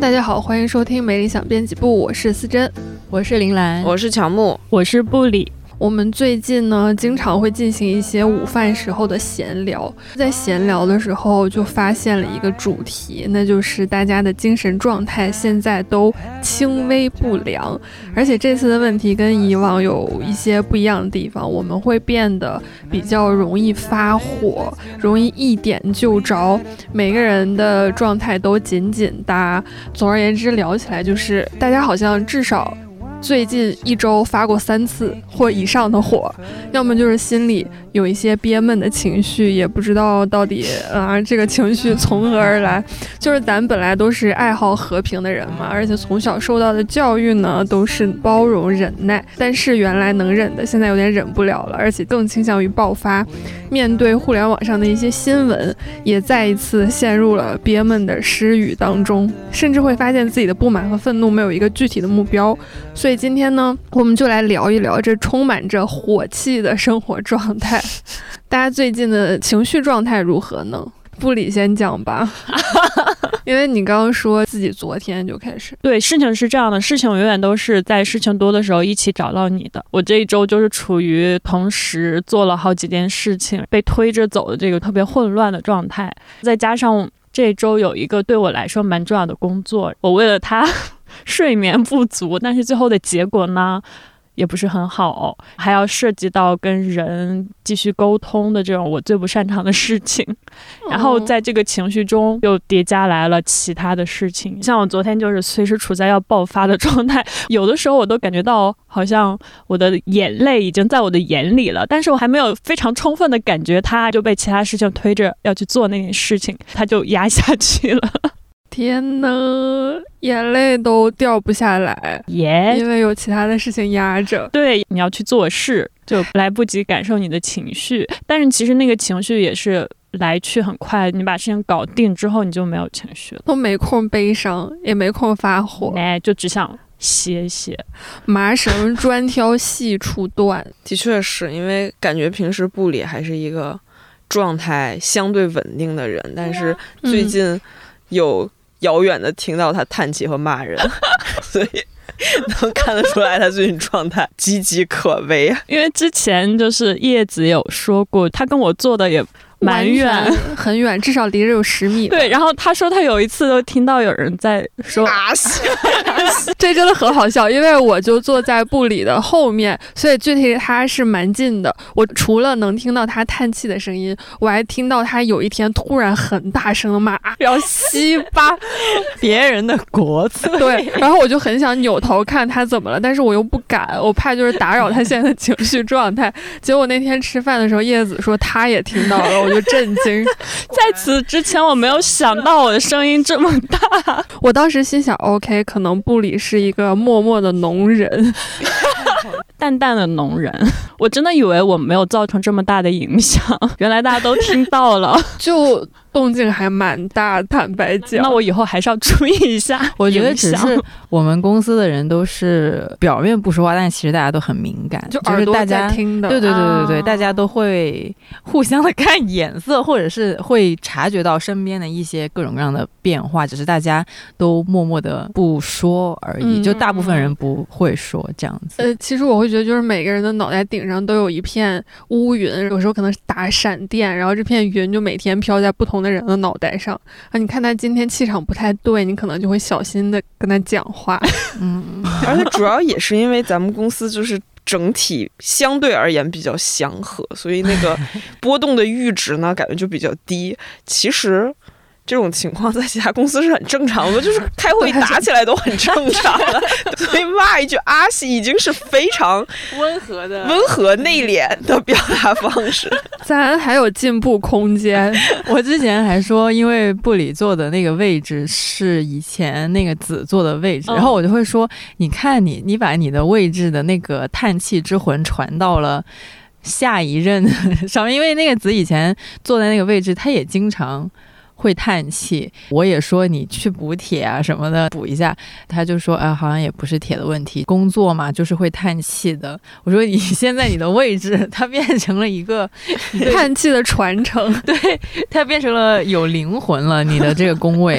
大家好，欢迎收听没理想编辑部，我是思珍， 我是林兰， 我是乔木， 我是布里。 我们最近呢，经常会进行一些午饭时候的闲聊，在闲聊的时候就发现了一个主题，那就是大家的精神状态现在都轻微不良，而且这次的问题跟以往有一些不一样的地方，我们会变得比较容易发火，容易一点就着，每个人的状态都紧紧搭。总而言之，聊起来就是大家好像至少最近一周发过3次或以上的火，要么就是心里有一些憋闷的情绪，也不知道到底这个情绪从何而来。就是咱本来都是爱好和平的人嘛，而且从小受到的教育呢都是包容忍耐，但是原来能忍的现在有点忍不了了，而且更倾向于爆发。面对互联网上的一些新闻，也再一次陷入了憋闷的失语当中，甚至会发现自己的不满和愤怒没有一个具体的目标。所以今天呢，我们就来聊一聊这充满着火气的生活状态。大家最近的情绪状态如何呢？布里先讲吧。因为你刚刚说自己昨天就开始。 对，事情是这样的，事情永远都是在事情多的时候一起找到你的。我这一周就是处于同时做了好几件事情，被推着走的这个特别混乱的状态，再加上这一周有一个对我来说蛮重要的工作，我为了它睡眠不足，但是最后的结果呢也不是很好，还要涉及到跟人继续沟通的这种我最不擅长的事情，然后在这个情绪中又叠加来了其他的事情，像我昨天就是随时处在要爆发的状态，有的时候我都感觉到好像我的眼泪已经在我的眼里了，但是我还没有非常充分的感觉它就被其他事情推着要去做那件事情，它就压下去了。 天哪，眼泪都掉不下来，因为有其他的事情压着。 对，你要去做事，就来不及感受你的情绪，但是其实那个情绪也是来去很快，你把事情搞定之后，你就没有情绪了， 都没空悲伤，也没空发火， 就只想歇歇。 麻绳专挑细处断。 的确是因为感觉平时布里还是一个状态相对稳定的人，但是最近有遥远的听到他叹气和骂人，所以能看得出来他最近状态岌岌可危。 因为之前就是叶子有说过，他跟我坐的也蛮远， 很远，至少离着有10米。 对，然后他说他有一次都听到有人在说这真的很好笑，因为我就坐在布里的后面，所以距离他是蛮近的。我除了能听到他叹气的声音，我还听到他有一天突然很大声的骂，然后西巴别人的国粹。 对，然后我就很想扭头看他怎么了，但是我又不敢，我怕就是打扰他现在的情绪状态。结果那天吃饭的时候，叶子说他也听到了，我就震惊。 在此之前我没有想到我的声音这么大。 我当时心想 OK， 可能布里是一个默默的农人。 淡淡的农人，我真的以为我没有造成这么大的影响，原来大家都听到了， 就动静还蛮大，坦白讲。 那我以后还是要注意一下。 我觉得只是我们公司的人都是表面不说话，但其实大家都很敏感， 就耳朵在听的。 对，大家都会互相的看眼色，或者是会察觉到身边的一些各种各样的变化，只是大家都默默的不说而已，就大部分人不会说这样子。 其实我会觉得就是每个人的脑袋顶上都有一片乌云，有时候可能是打闪电，然后这片云就每天飘在不同的人的脑袋上你看他今天气场不太对，你可能就会小心的跟他讲话。 而且主要也是因为咱们公司就是整体相对而言比较祥和，所以那个波动的阈值呢感觉就比较低。其实这种情况在其他公司是很正常的，就是开会打起来都很正常的，所以骂一句阿西已经是非常温和内敛的表达方式。 咱还有进步空间。 我之前还说，因为布里坐的那个位置是以前那个子坐的位置，然后我就会说，你看你把你的位置的那个叹气之魂传到了下一任上面，因为那个子以前坐在那个位置，他也经常会叹气，我也说你去补铁啊什么的补一下，他就说好像也不是铁的问题，工作嘛就是会叹气的。我说你现在你的位置它变成了一个叹气的传承， 对，它变成了有灵魂了，你的这个工位。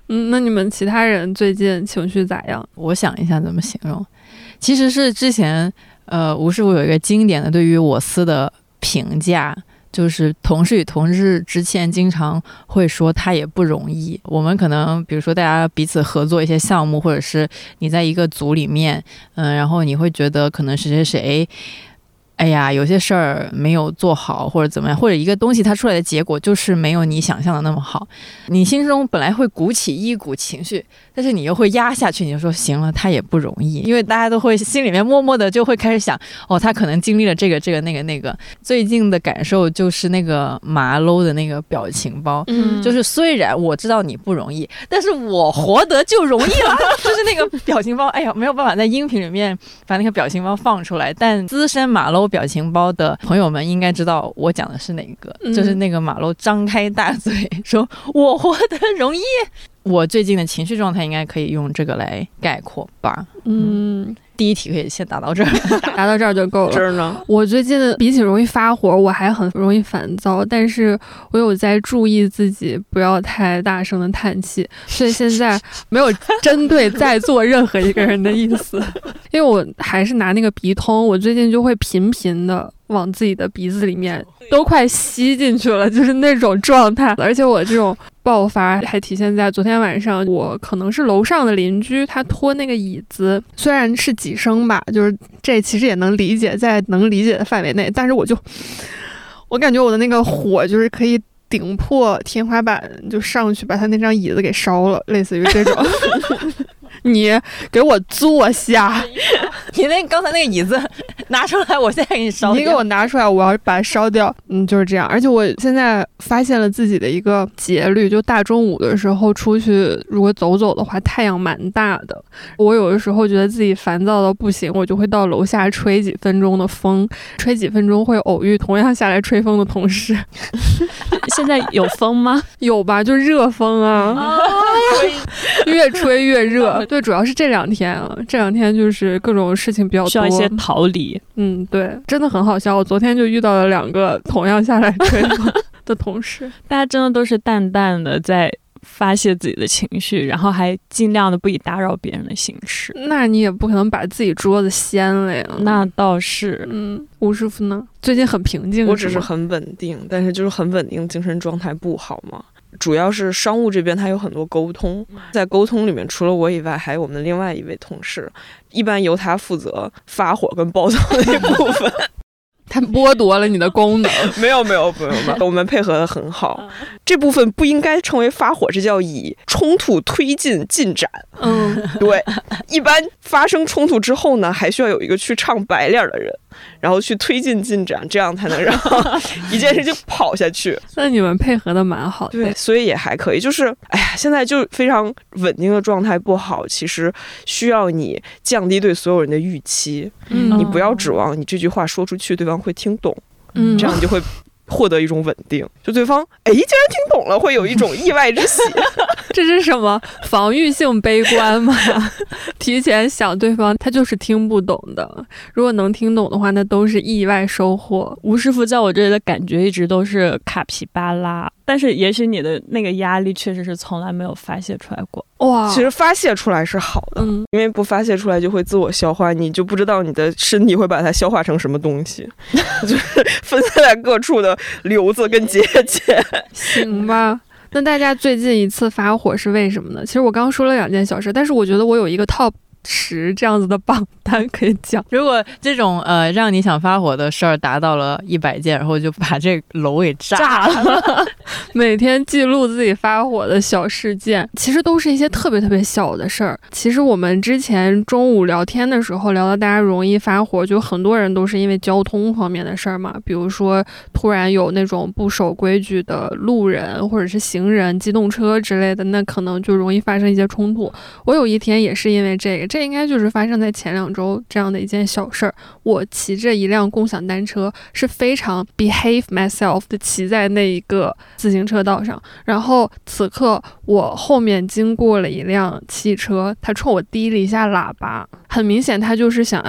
那你们其他人最近情绪咋样？ 我想一下怎么形容，其实是之前吴师傅有一个经典的对于我司的评价，就是同事与同事之间经常会说他也不容易。我们可能比如说大家彼此合作一些项目，或者是你在一个组里面，然后你会觉得可能谁谁谁哎呀，有些事儿没有做好，或者怎么样，或者一个东西它出来的结果就是没有你想象的那么好，你心中本来会鼓起一股情绪，但是你又会压下去，你就说行了，他也不容易，因为大家都会心里面默默的就会开始想，哦，他可能经历了这个那个。最近的感受就是那个麻搂的那个表情包，就是虽然我知道你不容易，但是我活得就容易了，就是那个表情包，哎呀，没有办法在音频里面把那个表情包放出来，但资深马搂表情包的朋友们应该知道我讲的是哪个，就是那个马搂张开大嘴说我活得容易。我最近的情绪状态应该可以用这个来概括吧。第一题可以先打到这儿， 打到这儿就够了。 这儿呢， 我最近比起容易发火，我还很容易烦躁，但是我有在注意自己不要太大声的叹气，所以现在没有针对在座任何一个人的意思，因为我还是拿那个鼻通，我最近就会频频的往自己的鼻子里面都快吸进去了，就是那种状态。而且我这种爆发还体现在昨天晚上，我可能是楼上的邻居，他拖那个椅子，虽然是几声吧，就是这其实也能理解，在能理解的范围内，但是我感觉我的那个火就是可以顶破天花板，就上去把他那张椅子给烧了，类似于这种。你给我坐下！ 你那刚才那个椅子拿出来，我现在给你烧掉。 你给我拿出来，我要把它烧掉。就是这样。而且我现在发现了自己的一个节律，就大中午的时候出去，如果走的话，太阳蛮大的。我有的时候觉得自己烦躁到不行，我就会到楼下吹几分钟的风，吹几分钟会偶遇同样下来吹风的同事。 现在有风吗？ 有吧，就热风啊，越吹越热。对，主要是这两天就是各种事情比较多， 需要一些逃离。 对，真的很好笑。我昨天就遇到了2个同样下来吹风的同事， 大家真的都是淡淡的在发泄自己的情绪，然后还尽量的不以打扰别人的形式。 那你也不可能把自己桌子掀了呀。 那倒是。 吴师傅呢？最近很平静。 我只是很稳定，但是就是很稳定，精神状态不好嘛。主要是商务这边它有很多沟通，在沟通里面除了我以外还有我们另外一位同事，一般由他负责发火跟暴躁的一部分。 他剥夺了你的功能。 没有，我们配合的很好。这部分不应该称为发火，这叫以冲突推进进展。对，一般发生冲突之后呢，还需要有一个去唱白脸的人，然后去推进进展，这样才能让一件事情跑下去。 那你们配合的蛮好的。 对，所以也还可以。就是哎呀，现在就非常稳定的状态不好，其实需要你降低对所有人的预期。你不要指望你这句话说出去对方会听懂，这样你就会获得一种稳定。就对方竟然听懂了，会有一种意外之喜。 这是什么防御性悲观吗？提前想对方他就是听不懂的，如果能听懂的话，那都是意外收获。 吴师傅在我这里的感觉一直都是卡皮巴拉，但是也许你的那个压力确实是从来没有发泄出来过。 哇， 其实发泄出来是好的，因为不发泄出来就会自我消化，你就不知道你的身体会把它消化成什么东西，就是分散在各处的瘤子跟结节。 行吧。那大家最近一次发火是为什么呢？其实我刚说了2件小事，但是我觉得我有一个 top 10这样子的榜单可以讲。 如果这种让你想发火的事儿达到了100件，然后就把这楼给炸了。 每天记录自己发火的小事件，其实都是一些特别特别小的事儿。其实我们之前中午聊天的时候聊到大家容易发火，就很多人都是因为交通方面的事儿嘛，比如说突然有那种不守规矩的路人或者是行人、机动车之类的，那可能就容易发生一些冲突。我有一天也是因为这应该就是发生在前2周这样的一件小事儿。我骑着一辆共享单车，是非常 behave myself 的骑在那一个自行车道上，然后此刻我后面经过了一辆汽车，他冲我滴了一下喇叭，很明显他就是想要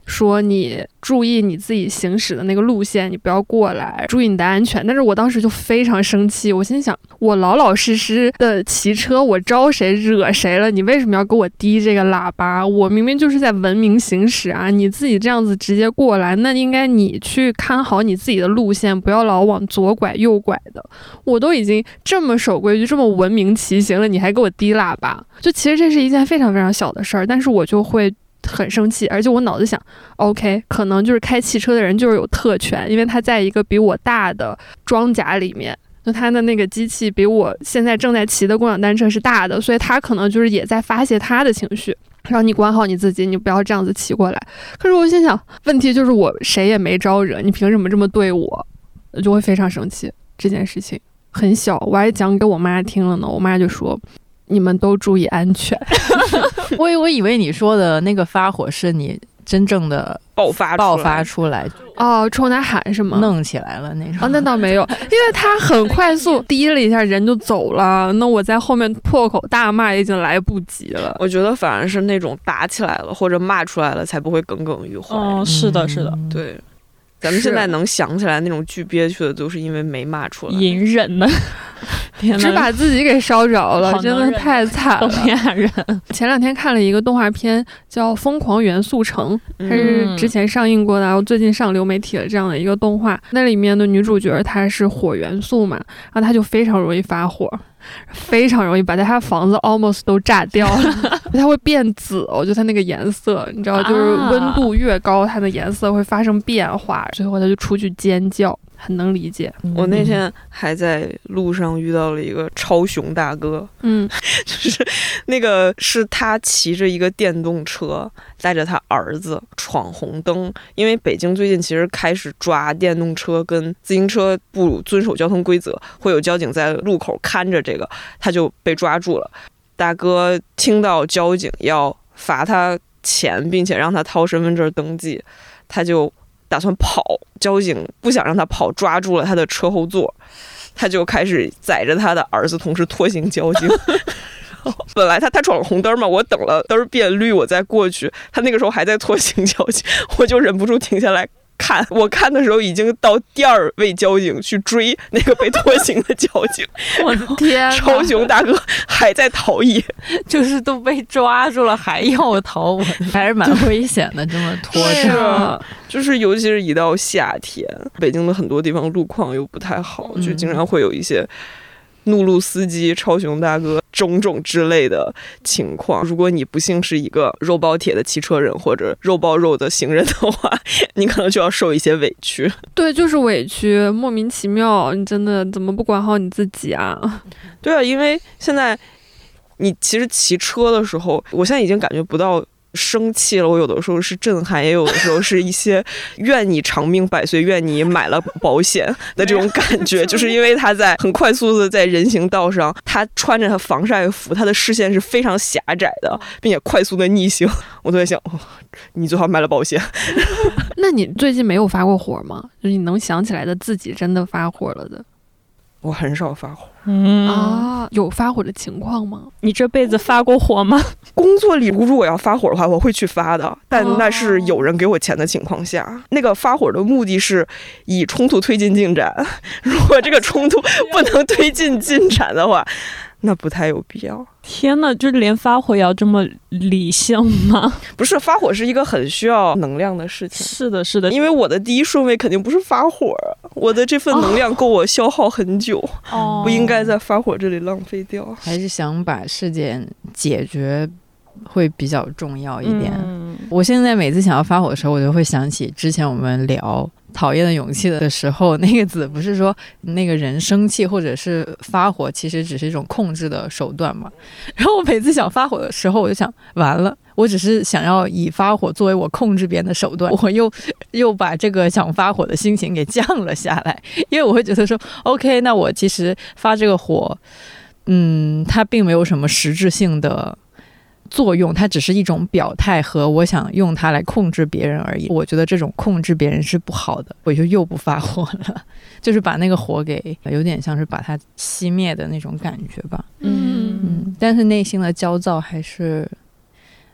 说你注意你自己行驶的那个路线，你不要过来，注意你的安全。但是我当时就非常生气，我心想，我老老实实的骑车，我招谁惹谁了？你为什么要给我滴这个喇叭？我明明就是在文明行驶啊！你自己这样子直接过来，那应该你去看好你自己的路线，不要老往左拐右拐的。我都已经这么守规矩，这么文明骑行了，你还给我滴喇叭？就其实这是一件非常非常小的事儿，但是我就会很生气，而且我脑子想 OK， 可能就是开汽车的人就是有特权，因为他在一个比我大的装甲里面，就他的那个机器比我现在正在骑的共享单车是大的，所以他可能就是也在发泄他的情绪，让你管好你自己，你不要这样子骑过来。可是我心想，问题就是我谁也没招惹，你凭什么这么对我？就会非常生气。这件事情很小，我还讲给我妈听了呢，我妈就说你们都注意安全。 我以为你说的那个发火是你真正的爆发出来哦，冲他喊是吗？ 弄起来了那种。 哦，那倒没有，因为他很快速滴了一下人就走了，那我在后面破口大骂已经来不及了。 我觉得反而是那种打起来了或者骂出来了才不会耿耿于怀。 是的是的， 对，咱们现在能想起来那种巨憋屈的都是因为没骂出来， 隐忍的。 只把自己给烧着了，真的太惨了。 东亚人前两天看了一个动画片叫《疯狂元素城》，它是之前上映过的，然后最近上流媒体了这样的一个动画。那里面的女主角她是火元素嘛，然后她就非常容易发火，非常容易把她房子 almost 都炸掉了。它会变紫，我觉得它那个颜色，你知道，就是温度越高，它的颜色会发生变化，最后她就出去尖叫。很能理解。 我那天还在路上遇到了一个超熊大哥，就是那个是他骑着一个电动车带着他儿子闯红灯，因为北京最近其实开始抓电动车跟自行车不遵守交通规则，会有交警在路口看着这个，他就被抓住了。大哥听到交警要罚他钱，并且让他掏身份证登记，他就打算跑，交警不想让他跑，抓住了他的车后座，他就开始载着他的儿子同时拖行交警。本来他闯了红灯嘛，我等了灯变绿我再过去，他那个时候还在拖行交警，我就忍不住停下来看。我看的时候已经到第二位交警去追那个被拖行的交警。 我的天， 超熊大哥还在逃逸， 就是都被抓住了还要逃，还是蛮危险的。这么拖着，就是尤其是一到夏天，北京的很多地方路况又不太好，就经常会有一些怒路司机、超熊大哥种种之类的情况。如果你不幸是一个肉包铁的汽车人或者肉包肉的行人的话，你可能就要受一些委屈。 对，就是委屈，莫名其妙，你真的怎么不管好你自己啊？ 对啊，因为现在你其实骑车的时候，我现在已经感觉不到生气了，我有的时候是震撼，也有的时候是一些愿你长命百岁，愿你买了保险的这种感觉。就是因为他在很快速的在人行道上，他穿着他防晒服，他的视线是非常狭窄的，并且快速的逆行，我都在想，你最好买了保险。 那你最近没有发过火吗？就是你能想起来的自己真的发火了的？ 我很少发火。 有发火的情况吗？ 你这辈子发过火吗？ 工作里如果要发火的话，我会去发的，但那是有人给我钱的情况下。那个发火的目的是以冲突推进进展，如果这个冲突不能推进进展的话，那不太有必要。 天哪，就是连发火也要这么理性吗？ 不是，发火是一个很需要能量的事情。 是的，是的， 因为我的第一顺位肯定不是发火，我的这份能量够我消耗很久，不应该在发火这里浪费掉。 还是想把事件解决会比较重要一点。我现在每次想要发火的时候，我就会想起之前我们聊讨厌的勇气的时候，那个子不是说那个人生气或者是发火其实只是一种控制的手段嘛。然后我每次想发火的时候，我就想完了，我只是想要以发火作为我控制别人的手段，我又把这个想发火的心情给降了下来。因为我会觉得说 OK， 那我其实发这个火它并没有什么实质性的作用，它只是一种表态和我想用它来控制别人而已。我觉得这种控制别人是不好的，我就又不发火了，就是把那个火给有点像是把它熄灭的那种感觉吧。但是内心的焦躁还是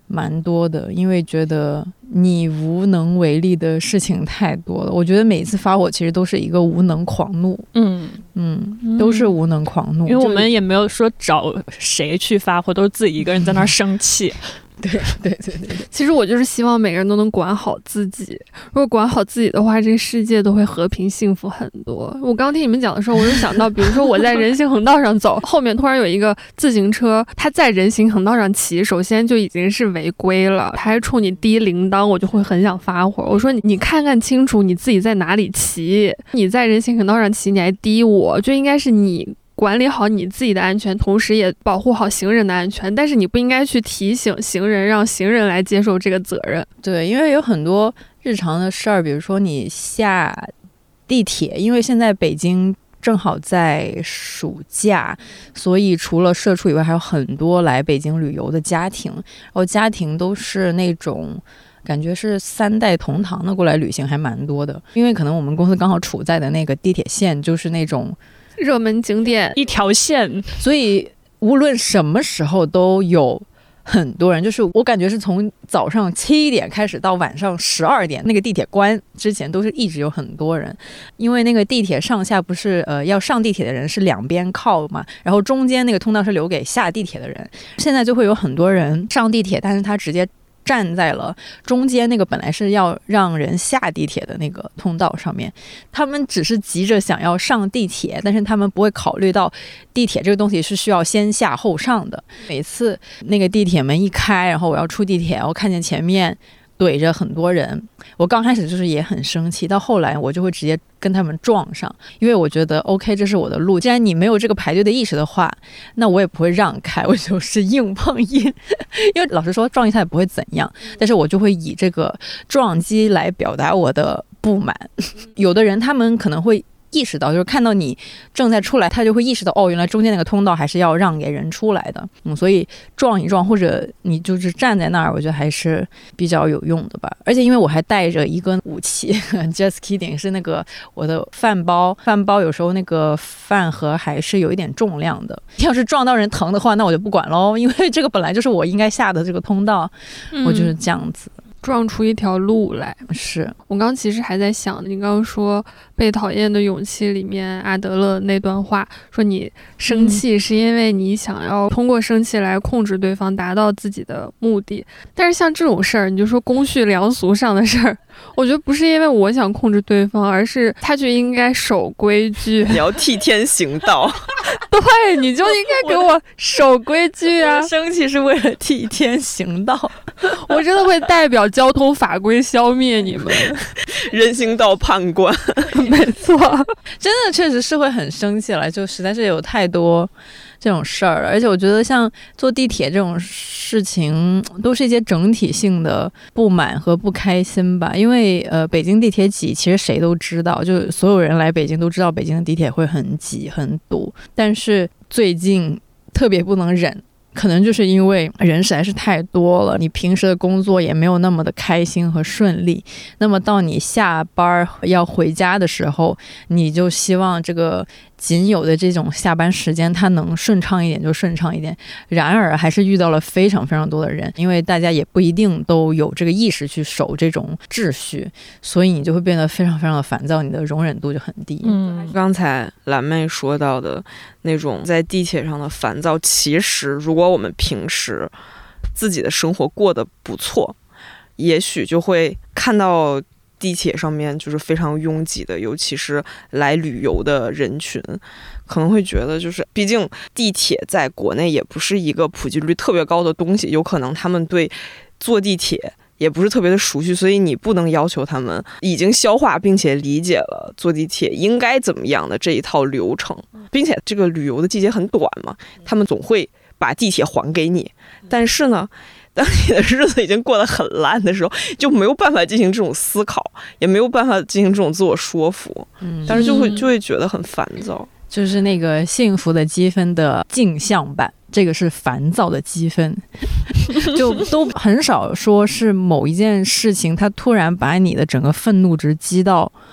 蛮多的，因为觉得你无能为力的事情太多了。我觉得每次发火其实都是一个无能狂怒，都是无能狂怒， 因为我们也没有说找谁去发火，都是自己一个人在那儿生气。 对， 其实我就是希望每个人都能管好自己。如果管好自己的话，这个世界都会和平幸福很多。我刚听你们讲的时候，我就想到，比如说我在人行横道上走，后面突然有一个自行车，他在人行横道上骑，首先就已经是违规了，他还冲你滴铃铛，我就会很想发火。我说你看看清楚你自己在哪里骑，你在人行横道上骑，你还滴我，就应该是你管理好你自己的安全，同时也保护好行人的安全，但是你不应该去提醒行人，让行人来接受这个责任。 对，因为有很多日常的事儿，比如说你下地铁，因为现在北京正好在暑假，所以除了社畜以外，还有很多来北京旅游的家庭，然后家庭都是那种感觉是3代同堂的过来旅行，还蛮多的。因为可能我们公司刚好处在的那个地铁线就是那种热门景点一条线， 所以无论什么时候都有很多人，就是我感觉是从早上7点开始到晚上12点，那个地铁关之前都是一直有很多人，因为那个地铁上下不是要上地铁的人是两边靠嘛，然后中间那个通道是留给下地铁的人，现在就会有很多人上地铁，但是他直接站在了中间那个本来是要让人下地铁的那个通道上面，他们只是急着想要上地铁，但是他们不会考虑到地铁这个东西是需要先下后上的。每次那个地铁门一开，然后我要出地铁，我看见前面怼着很多人，我刚开始就是也很生气，到后来我就会直接跟他们撞上，因为我觉得 OK 这是我的路，既然你没有这个排队的意识的话，那我也不会让开，我就是硬碰硬因为老实说撞一下也不会怎样，但是我就会以这个撞击来表达我的不满。有的人他们可能会意识到，就是看到你正在出来，他就会意识到哦，原来中间那个通道还是要让给人出来的。所以撞一撞或者你就是站在那儿，我觉得还是比较有用的吧。而且因为我还带着一个武器，just kidding， 是那个我的饭包有时候那个饭盒还是有一点重量的。要是撞到人疼的话，那我就不管喽，因为这个本来就是我应该下的这个通道，我就是这样子。 撞出一条路来。 是我刚其实还在想，你刚刚说被讨厌的勇气里面阿德勒那段话，说你生气是因为你想要通过生气来控制对方，达到自己的目的。但是像这种事儿，你就说公序良俗上的事儿，我觉得不是因为我想控制对方，而是他就应该守规矩。 你要替天行道。 对，你就应该给我守规矩啊！ 生气是为了替天行道。 我真的会代表交通法规消灭你们。 人行道判官。 没错， 真的确实是会很生气了，就实在是有太多这种事儿了。而且我觉得像坐地铁这种事情都是一些整体性的不满和不开心吧。因为北京地铁挤，其实谁都知道，就所有人来北京都知道北京的地铁会很挤很堵，但是最近特别不能忍，可能就是因为人实在是太多了，你平时的工作也没有那么的开心和顺利，那么到你下班要回家的时候，你就希望这个仅有的这种下班时间它能顺畅一点就顺畅一点。然而还是遇到了非常非常多的人，因为大家也不一定都有这个意识去守这种秩序，所以你就会变得非常非常的烦躁，你的容忍度就很低。 刚才蓝妹说到的那种在地铁上的烦躁，其实如果我们平时自己的生活过得不错，也许就会看到地铁上面就是非常拥挤的，尤其是来旅游的人群，可能会觉得就是毕竟地铁在国内也不是一个普及率特别高的东西，有可能他们对坐地铁也不是特别的熟悉，所以你不能要求他们已经消化并且理解了坐地铁应该怎么样的这一套流程，并且这个旅游的季节很短嘛，他们总会把地铁还给你。但是呢，当你的日子已经过得很烂的时候，就没有办法进行这种思考，也没有办法进行这种自我说服，但是就会觉得很烦躁。 就是那个幸福的积分的镜像版，这个是烦躁的积分。就都很少说是某一件事情它突然把你的整个愤怒值激到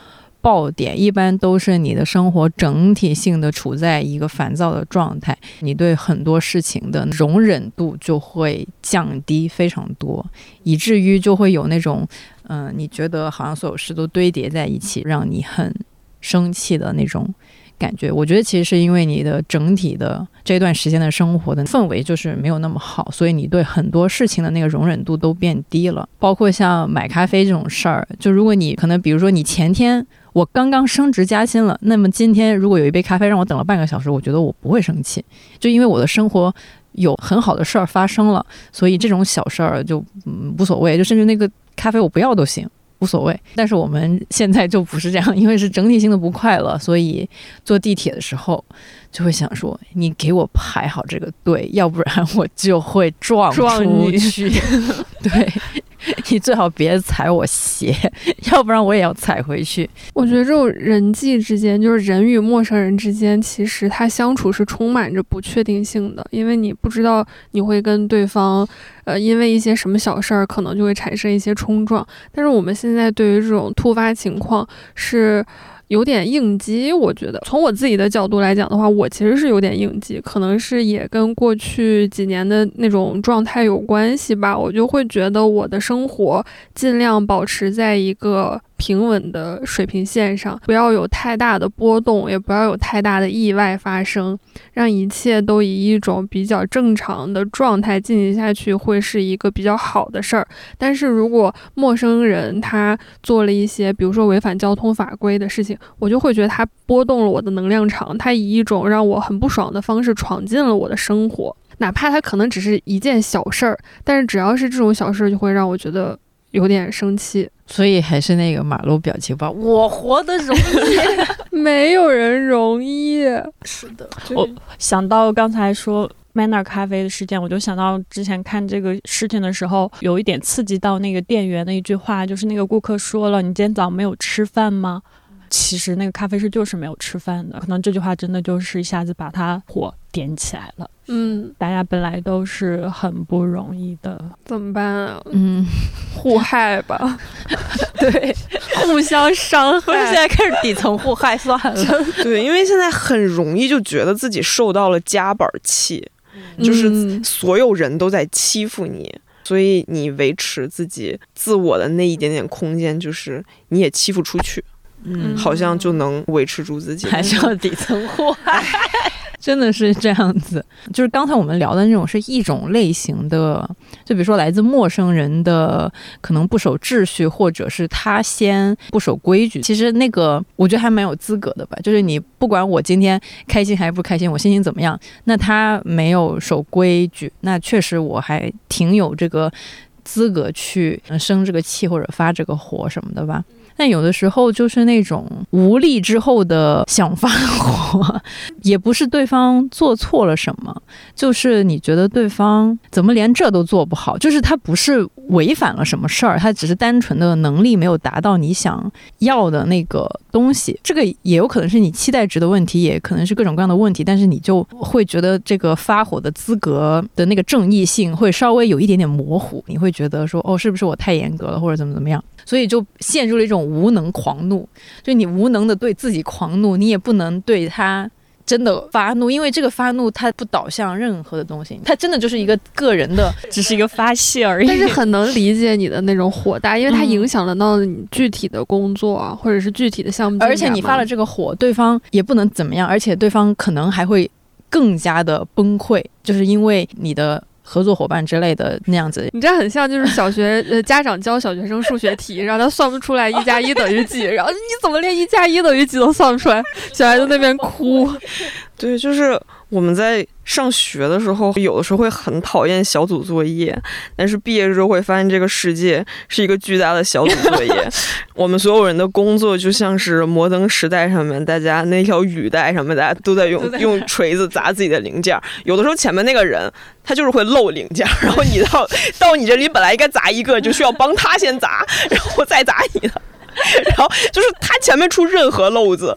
爆点一般都是你的生活整体性的处在一个烦躁的状态，你对很多事情的容忍度就会降低非常多，以至于就会有那种你觉得好像所有事都堆叠在一起，让你很生气的那种感觉。我觉得其实是因为你的整体的这段时间的生活的氛围就是没有那么好，所以你对很多事情的那个容忍度都变低了。包括像买咖啡这种事儿，就如果你可能比如说你前天我刚刚升职加薪了，那么今天如果有一杯咖啡让我等了半个小时，我觉得我不会生气，就因为我的生活有很好的事儿发生了，所以这种小事儿就无所谓，就甚至那个咖啡我不要都行，无所谓。但是我们现在就不是这样，因为是整体性的不快乐，所以坐地铁的时候就会想说，你给我排好这个队，要不然我就会撞出去。对，你最好别踩我鞋，要不然我也要踩回去。 我觉得这种人际之间，就是人与陌生人之间，其实他相处是充满着不确定性的，因为你不知道你会跟对方因为一些什么小事儿可能就会产生一些冲撞。但是我们现在对于这种突发情况是有点应激，我觉得从我自己的角度来讲的话，我其实是有点应激，可能是也跟过去几年的那种状态有关系吧。我就会觉得我的生活尽量保持在一个平稳的水平线上，不要有太大的波动，也不要有太大的意外发生，让一切都以一种比较正常的状态进行下去，会是一个比较好的事儿。但是如果陌生人他做了一些比如说违反交通法规的事情，我就会觉得他波动了我的能量场，他以一种让我很不爽的方式闯进了我的生活，哪怕他可能只是一件小事儿，但是只要是这种小事就会让我觉得有点生气。 所以还是那个马路表情包，我活得容易。 没有人容易。 是的， 我想到刚才说Manner 咖啡的事件，我就想到之前看这个事情的时候，有一点刺激到那个店员的一句话，就是那个顾客说了，你今天早上没有吃饭吗？其实那个咖啡师就是没有吃饭的，可能这句话真的就是一下子把他火点起来了。大家本来都是很不容易的， 怎么办啊？互害吧。 对， 互相伤害。 不是现在开始底层互害算了。 对，因为现在很容易就觉得自己受到了夹板气，就是所有人都在欺负你，所以你维持自己自我的那一点点空间，就是你也欺负出去。好像就能维持住自己， 还是要底层互害。真的是这样子，就是刚才我们聊的那种是一种类型的，就比如说来自陌生人的可能不守秩序，或者是他先不守规矩，其实那个我觉得还蛮有资格的吧，就是你不管我今天开心还是不开心，我心情怎么样，那他没有守规矩，那确实我还挺有这个资格去生这个气或者发这个火什么的吧。但有的时候就是那种无力之后的想发火，也不是对方做错了什么，就是你觉得对方怎么连这都做不好，就是他不是违反了什么事儿，他只是单纯的能力没有达到你想要的那个东西。这个也有可能是你期待值的问题，也可能是各种各样的问题，但是你就会觉得这个发火的资格的那个正义性会稍微有一点点模糊，你会觉得说是不是我太严格了或者怎么样，所以就陷入了一种无能狂怒，就你无能的对自己狂怒，你也不能对他真的发怒，因为这个发怒它不导向任何的东西，它真的就是一个个人的， 只是一个发泄而已。 但是很能理解你的那种火大，因为它影响了到你具体的工作啊，或者是具体的项目。 而且你发了这个火，对方也不能怎么样，而且对方可能还会更加的崩溃，就是因为你的合作伙伴之类的那样子。 你这很像就是小学家长教小学生数学题，然后他算不出来1+1等于几，然后你怎么连1+1等于几都算不出来，小孩在那边哭。 对，就是我们在上学的时候，有的时候会很讨厌小组作业，但是毕业之后会发现这个世界是一个巨大的小组作业。我们所有人的工作就像是摩登时代上面大家那条履带上面大家都在用锤子砸自己的零件，有的时候前面那个人他就是会漏零件，然后你到你这里本来应该砸一个，就需要帮他先砸，然后再砸你的，然后就是他前面出任何漏子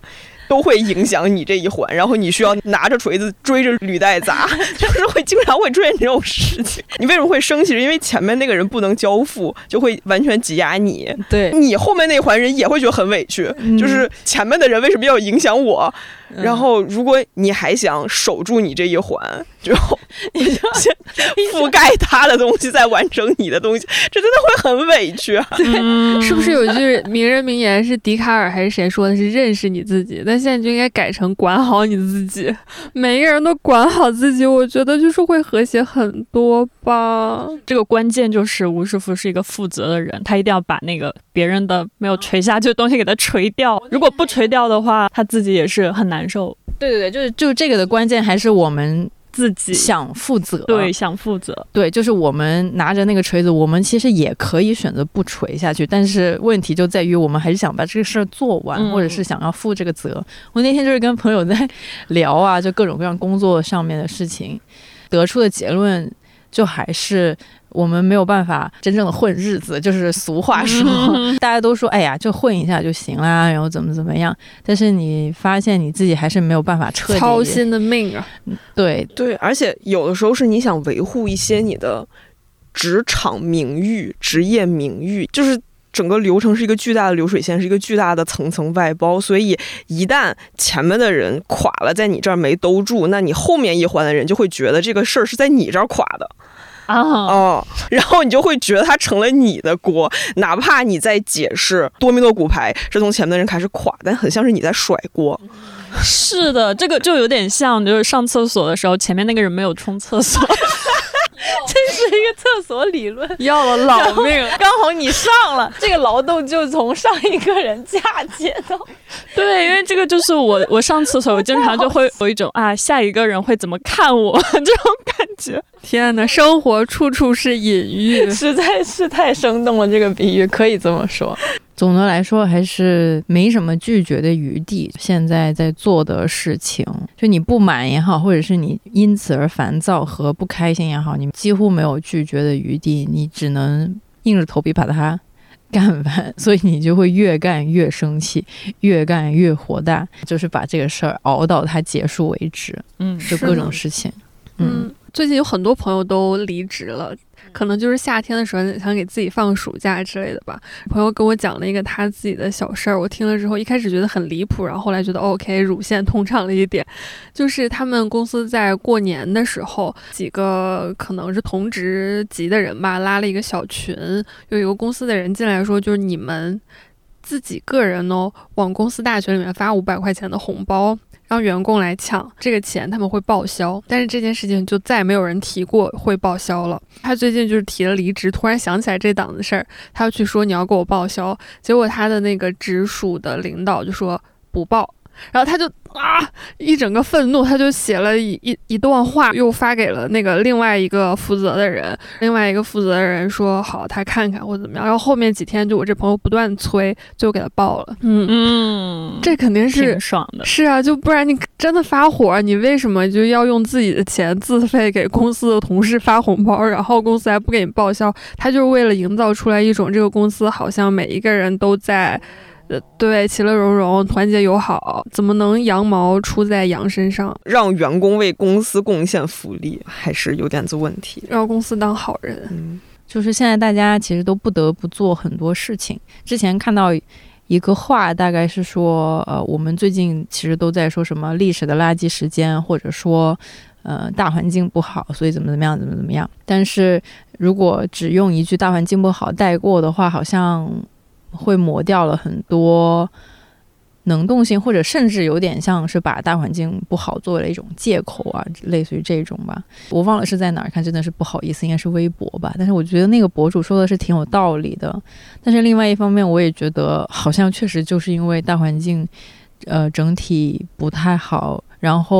都会影响你这一环，然后你需要拿着锤子追着履带砸，就是经常会出现这种事情。你为什么会生气？是因为前面那个人不能交付，就会完全挤压你。 对， 你后面那环人也会觉得很委屈，就是前面的人为什么要影响我？然后如果你还想守住你这一环，就先覆盖他的东西，再完成你的东西，这真的会很委屈啊。 是不是有句名人名言是笛卡尔还是谁说的，是认识你自己，但现在就应该改成管好你自己。每一个人都管好自己，我觉得就是会和谐很多吧。 这个关键就是吴师傅是一个负责的人，他一定要把那个别人的没有垂下去的东西给他垂掉，如果不垂掉的话，他自己也是很难受。 对对对，就这个的关键还是我们自己想负责。 对，想负责。 对，就是我们拿着那个锤子，我们其实也可以选择不锤下去，但是问题就在于我们还是想把这个事儿做完，或者是想要负这个责。我那天就是跟朋友在聊啊，就各种各样工作上面的事情，得出的结论就还是我们没有办法真正的混日子，就是俗话说，大家都说哎呀就混一下就行啦，然后怎么样，但是你发现你自己还是没有办法彻底操心的命啊。 对，而且有的时候是你想维护一些你的职场名誉、职业名誉，就是整个流程是一个巨大的流水线，是一个巨大的层层外包，所以一旦前面的人垮了，在你这儿没兜住，那你后面一环的人就会觉得这个事儿是在你这儿垮的。然后你就会觉得它成了你的锅，哪怕你在解释多米诺骨牌是从前面的人开始垮，但很像是你在甩锅。 是的，这个就有点像就是上厕所的时候前面那个人没有冲厕所这是一个厕所理论， 要了老命了。 刚好你上了，这个劳动就从上一个人嫁接到。 对，因为这个就是我上厕所，我经常就会有一种下一个人会怎么看我这种感觉。 天哪，生活处处是隐喻， 实在是太生动了，这个比喻可以这么说。总的来说还是没什么拒绝的余地。现在在做的事情，就你不满也好，或者是你因此而烦躁和不开心也好，你几乎没有拒绝的余地，你只能硬着头皮把它干完，所以你就会越干越生气，越干越火大，就是把这个事儿熬到它结束为止。就各种事情。 最近有很多朋友都离职了，可能就是夏天的时候想给自己放暑假之类的吧。朋友跟我讲了一个他自己的小事儿，我听了之后一开始觉得很离谱，然后后来觉得 OK， 乳腺通畅了一点。就是他们公司在过年的时候，几个可能是同职级的人吧，拉了一个小群，有一个公司的人进来说，就是你们自己个人往公司大群里面发500块钱的红包，让员工来抢这个钱，他们会报销。但是这件事情就再也没有人提过会报销了。他最近就是提了离职，突然想起来这档子事儿，他要去说你要给我报销，结果他的那个直属的领导就说不报。然后他就一整个愤怒，他就写了一段话，又发给了那个另外一个负责的人。另外一个负责的人说好，他看看或怎么样。然后后面几天就我这朋友不断催，就给他报了。这肯定是挺爽的。 是啊，就不然你真的发火，你为什么就要用自己的钱自费给公司的同事发红包，然后公司还不给你报销？他就是为了营造出来一种这个公司好像每一个人都在对，其乐融融，团结友好，怎么能羊毛出在羊身上？ 让员工为公司贡献福利，还是有点子问题。 让公司当好人， 就是现在大家其实都不得不做很多事情。之前看到一个话，大概是说，我们最近其实都在说什么历史的垃圾时间，或者说，大环境不好，所以怎么样。但是如果只用一句大环境不好带过的话，好像会磨掉了很多能动性，或者甚至有点像是把大环境不好作为了一种借口啊，类似于这种吧。我忘了是在哪儿看，真的是不好意思，应该是微博吧。但是我觉得那个博主说的是挺有道理的。但是另外一方面，我也觉得好像确实就是因为大环境整体不太好，然后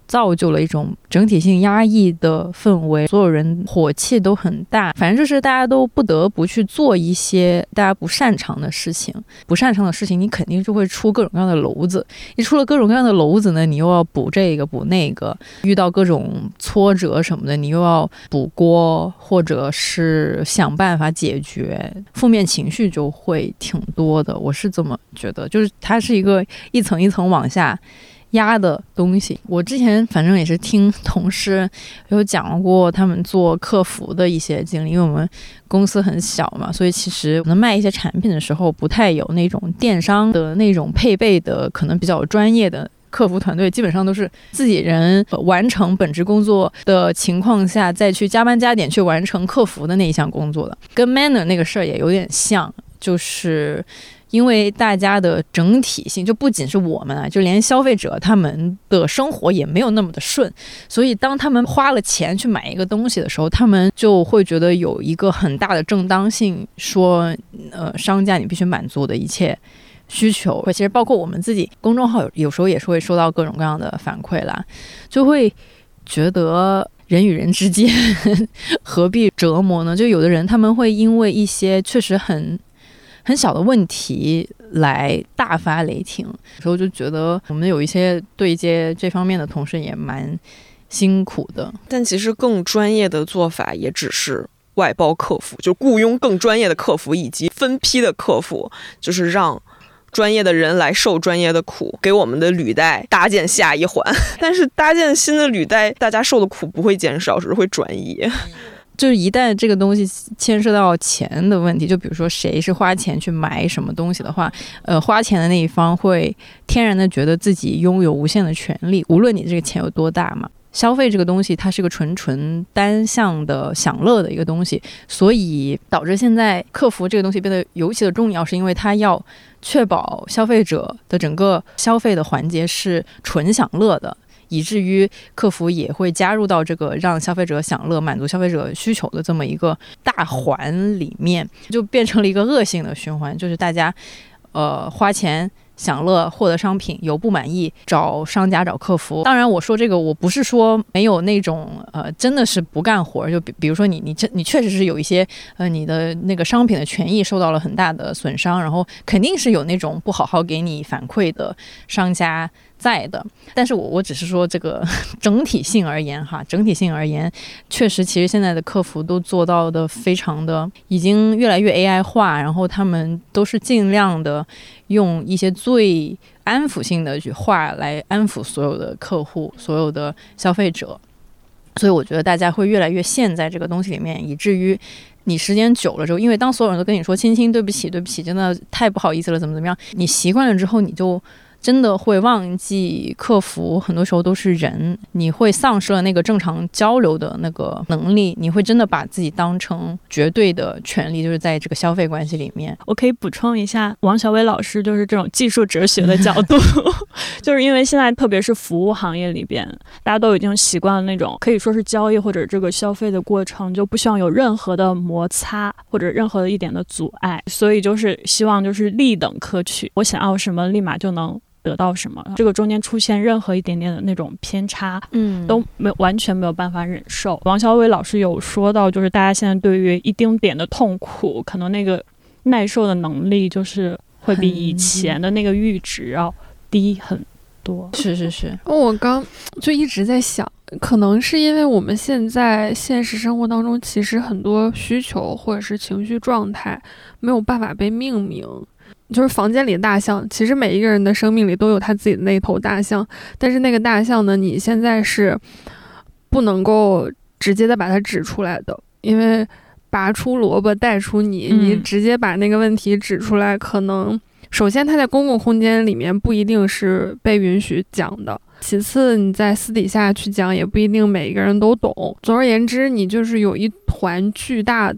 造就了一种整体性压抑的氛围，所有人火气都很大，反正就是大家都不得不去做一些大家不擅长的事情，不擅长的事情你肯定就会出各种各样的篓子，你出了各种各样的篓子呢，你又要补这个补那个，遇到各种挫折什么的，你又要补锅或者是想办法解决，负面情绪就会挺多的，我是这么觉得，就是它是一个一层一层往下压的东西。我之前反正也是听同事有讲过他们做客服的一些经历，因为我们公司很小嘛，所以其实我们卖一些产品的时候不太有那种电商的那种配备的可能比较专业的客服团队，基本上都是自己人完成本职工作的情况下再去加班加点去完成客服的那一项工作的，跟 Manner 那个事儿也有点像，就是因为大家的整体性，就不仅是我们啊，就连消费者他们的生活也没有那么的顺，所以当他们花了钱去买一个东西的时候，他们就会觉得有一个很大的正当性，说商家你必须满足的一切需求。其实包括我们自己公众号有时候也是会收到各种各样的反馈啦，就会觉得人与人之间何必折磨呢？就有的人他们会因为一些确实很小的问题来大发雷霆，有时候就觉得我们有一些对接这方面的同事也蛮辛苦的。 但其实更专业的做法也只是外包客服，就雇佣更专业的客服以及分批的客服，就是让专业的人来受专业的苦，给我们的履带搭建下一环。但是搭建新的履带，大家受的苦不会减少，只是会转移。 就是一旦这个东西牵涉到钱的问题，就比如说谁是花钱去买什么东西的话，花钱的那一方会天然的觉得自己拥有无限的权利，无论你这个钱有多大嘛。消费这个东西它是个纯单向的享乐的一个东西，所以导致现在客服这个东西变得尤其的重要，是因为它要确保消费者的整个消费的环节是纯享乐的，以至于客服也会加入到这个让消费者享乐、满足消费者需求的这么一个大环里面，就变成了一个恶性的循环，就是大家花钱享乐，获得商品，有不满意找商家找客服。当然我说这个我不是说没有那种真的是不干活，就比如说你确实是有一些你的那个商品的权益受到了很大的损伤，然后肯定是有那种不好好给你反馈的商家在的，但是我只是说这个整体性而言哈，整体性而言，确实其实现在的客服都做到的非常的已经越来越 AI 化，然后他们都是尽量的用一些最安抚性的话来安抚所有的客户、所有的消费者，所以我觉得大家会越来越陷在这个东西里面，以至于你时间久了之后，因为当所有人都跟你说亲亲对不起对不起，真的太不好意思了怎么样，你习惯了之后，你就真的会忘记客服很多时候都是人，你会丧失了那个正常交流的那个能力，你会真的把自己当成绝对的权利，就是在这个消费关系里面。 我可以补充一下王小伟老师就是这种技术哲学的角度就是因为现在特别是服务行业里边，大家都已经习惯了那种可以说是交易或者这个消费的过程就不希望有任何的摩擦或者任何的一点的阻碍，所以就是希望就是立等可取，我想要什么立马就能得到什么，这个中间出现任何一点点的那种偏差，都完全没有办法忍受。王小伟老师有说到，就是大家现在对于一丁点的痛苦，可能那个耐受的能力就是会比以前的那个阈值要低很多。 是。 我刚就一直在想，可能是因为我们现在现实生活当中，其实很多需求或者是情绪状态没有办法被命名。就是房间里的大象，其实每一个人的生命里都有他自己的那头大象，但是那个大象呢，你现在是不能够直接的把它指出来的，因为拔出萝卜带出你，你直接把那个问题指出来，可能首先它在公共空间里面不一定是被允许讲的，其次你在私底下去讲也不一定每一个人都懂。总而言之，你就是有一团巨大的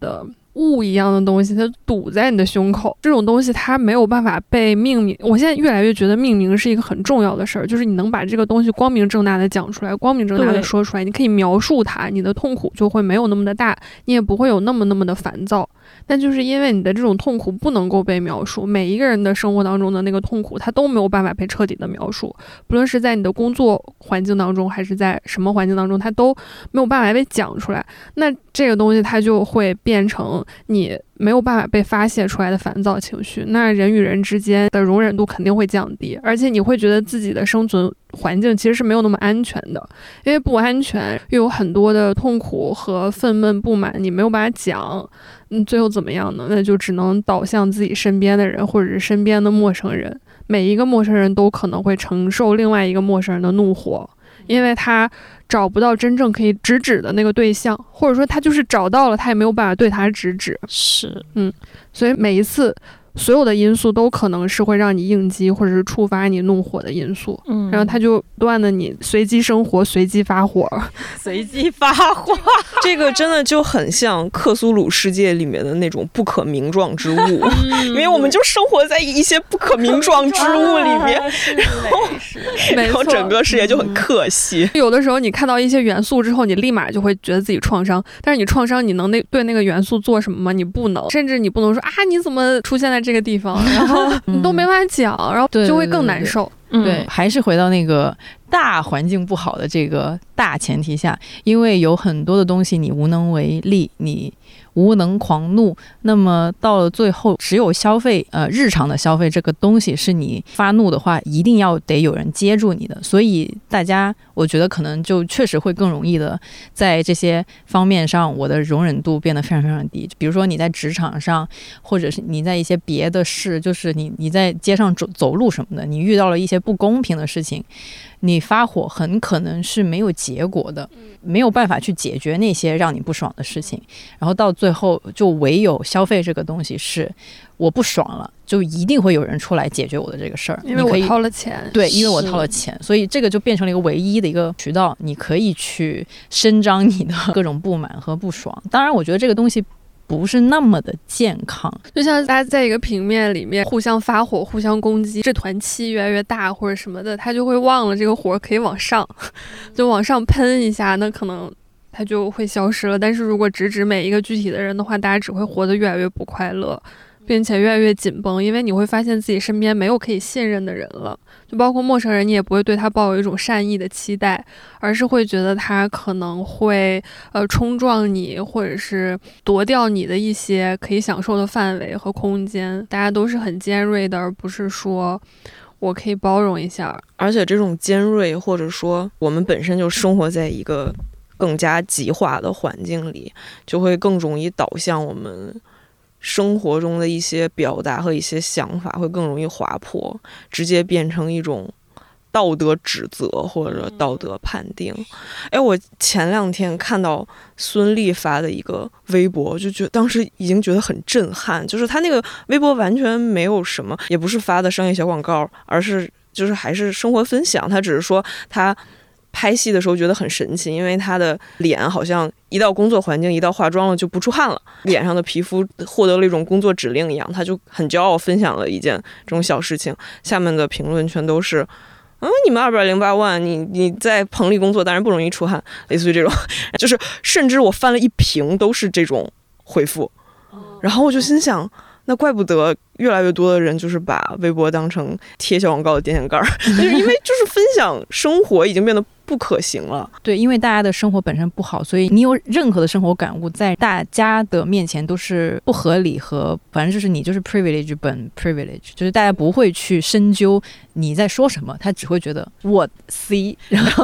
雾一样的东西，它堵在你的胸口，这种东西它没有办法被命名。我现在越来越觉得命名是一个很重要的事儿，就是你能把这个东西光明正大的讲出来，光明正大的说出来，你可以描述它，你的痛苦就会没有那么的大，你也不会有那么的烦躁。但就是因为你的这种痛苦不能够被描述，每一个人的生活当中的那个痛苦，它都没有办法被彻底的描述，不论是在你的工作环境当中，还是在什么环境当中，它都没有办法被讲出来。那这个东西它就会变成你没有办法被发泄出来的烦躁情绪，那人与人之间的容忍度肯定会降低，而且你会觉得自己的生存环境其实是没有那么安全的，因为不安全又有很多的痛苦和愤懑不满，你没有办法讲，最后怎么样呢？那就只能导向自己身边的人，或者是身边的陌生人。每一个陌生人都可能会承受另外一个陌生人的怒火，因为他找不到真正可以直指的那个对象，或者说他就是找到了，他也没有办法对他直指。 是， 所以每一次所有的因素都可能是会让你应激或者是触发你怒火的因素，然后他就不断的你随机生活，随机发火， 随机发火。 这个真的就很像克苏鲁世界里面的那种不可名状之物，因为我们就生活在一些不可名状之物里面，然后整个世界就很可惜。 有的时候你看到一些元素之后，你立马就会觉得自己创伤，但是你创伤你能对那个元素做什么吗？你不能，甚至你不能说啊你怎么出现在这个地方，然后你都没法讲，然后就会更难受。 对，还是回到那个大环境不好的这个大前提下，因为有很多的东西你无能为力，你无能狂怒，那么到了最后只有消费日常的消费这个东西是你发怒的话一定要得有人接住你的，所以大家我觉得可能就确实会更容易的在这些方面上我的容忍度变得非常非常低。比如说你在职场上，或者是你在一些别的事，就是你在街上走路什么的，你遇到了一些不公平的事情，你发火很可能是没有结果的，没有办法去解决那些让你不爽的事情，然后到最后就唯有消费这个东西是我不爽了，就一定会有人出来解决我的这个事儿， 因为我掏了钱。 对，因为我掏了钱，所以这个就变成了一个唯一的一个渠道，你可以去伸张你的各种不满和不爽。当然我觉得这个东西不是那么的健康， 就像大家在一个平面里面互相发火互相攻击，这团气越来越大或者什么的，他就会忘了这个火可以往上，就往上喷一下，那可能它就会消失了。但是如果直指每一个具体的人的话，大家只会活得越来越不快乐，并且越来越紧绷，因为你会发现自己身边没有可以信任的人了，就包括陌生人，你也不会对他抱有一种善意的期待，而是会觉得他可能会冲撞你，或者是夺掉你的一些可以享受的范围和空间。大家都是很尖锐的，而不是说我可以包容一下。 而且这种尖锐，或者说我们本身就生活在一个更加极化的环境里，就会更容易导向我们生活中的一些表达和一些想法会更容易滑坡，直接变成一种道德指责或者道德判定。我前2天看到孙俪发的一个微博，就觉得当时已经觉得很震撼，就是他那个微博完全没有什么，也不是发的商业小广告，而是就是还是生活分享。他只是说他拍戏的时候觉得很神奇，因为他的脸好像一到工作环境，一到化妆了就不出汗了，脸上的皮肤获得了一种工作指令一样，他就很骄傲分享了一件这种小事情。下面的评论全都是你们208万，你在棚里工作当然不容易出汗，类似于这种，就是甚至我翻了一屏都是这种回复。然后我就心想，那怪不得越来越多的人就是把微博当成贴小广告的电线杆，就是因为就是分享生活已经变得不可行了。 对，因为大家的生活本身不好，所以你有任何的生活感悟在大家的面前都是不合理和反正就是你就是 privilege 本 privilege， 就是大家不会去深究你在说什么，他只会觉得我 C 然后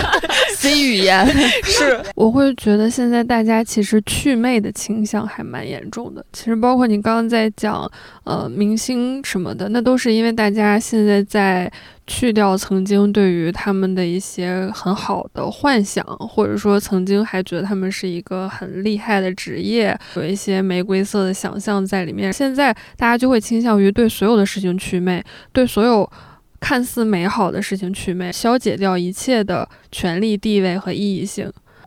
C 语言是我会觉得现在大家其实祛魅的倾向还蛮严重的。其实包括你刚刚在讲明星什么的，那都是因为大家现在在去掉曾经对于他们的一些很好的幻想，或者说曾经还觉得他们是一个很厉害的职业，有一些玫瑰色的想象在里面。现在大家就会倾向于对所有的事情祛魅，对所有看似美好的事情祛魅，消解掉一切的权力地位和意义性。